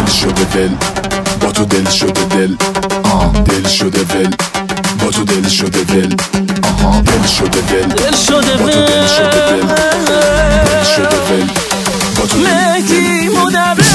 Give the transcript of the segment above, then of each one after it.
دل شده ول، با تو دل شده دل، دل شده ول، با تو دل شده ول، دل شده ول، دل شده با تو دل شده دل، دل شده ول، با تو مهدی مدرس.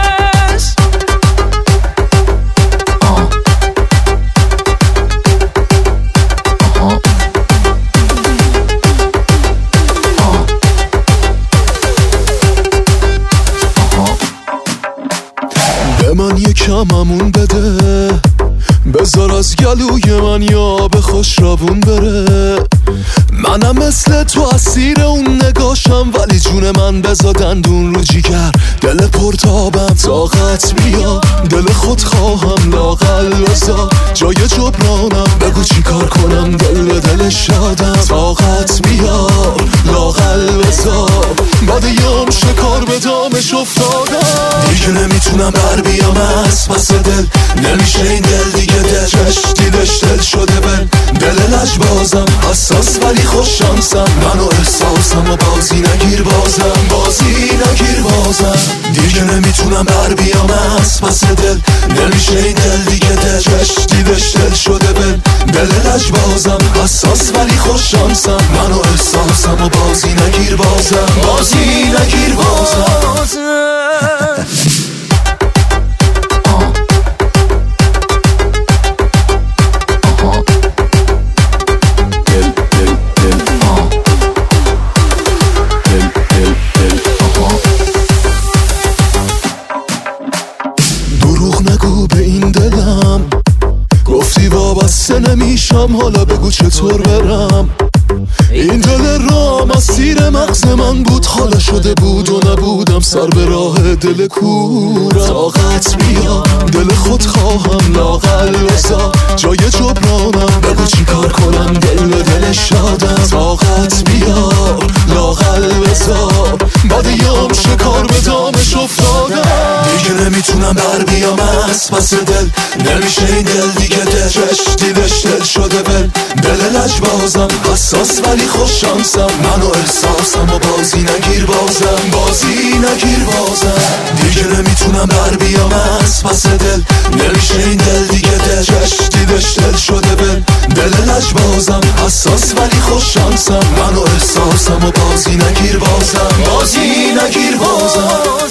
به من یکم امون بده، بذار از گلوی من یا به خوش روون بره. منم مثل تو اسیر اون نگاشم، ولی جون من بذار دندون رو جیگر. دل پرتابم طاقت بیا، دل خود خواهم لاغل بذار. جای جبرانم بگو چی کار کنم، دل به دل شادم. طاقت بیا لاغل بذار، بعدیم شکار به دامش افتادم. دیگه نمیتونم بر بیام از پس دل، نمیشه این دل دیگه دلش دیدش دل شده بل. دل لجبازم حساس ولی خوش شانسم، منو احساسم و بازی نگیر بازم، بازی نگیر بازم. دیگه نمیتونم بر بیام از پس دل، نمیشه این دل دیگه دلش دیدش دل شده بل. دل لجبازم حساس ولی خوش شانسم، منو احساسم و بازی نگیر بازم، بازی نگیر بازم. گفتی وابسته نمیشم، حالا بگو چطور برم. این دل رام اسیر مغز من بود، حالا شده بود و نبودم سر به راه دل کورم. طاقت بیا دل خود خواهم لاغل بذار، جای جبرانم بگو چی کار کنم، دل به دل شادم. طاقت بیا لاغل بذار، بعدیم شکار به دامش افتادم. دیگه نمیتونم بر بیام از پس دل، نمیشه این دل دیگه دلش دیدش دل شده بل. دل لجبازم حساس ولی خوش شانسم، منو احساسم و بازی نگیر بازم، بازی نگیر بازم. دیگه نمیتونم بر بیام از پس دل، نمیشه این دل دیگه دلش دیدش دل شده بل. دل لجبازم حساس ولی خوش شانسم، منو احساسم و بازی نگیر بازم، بازی نگیر بازم.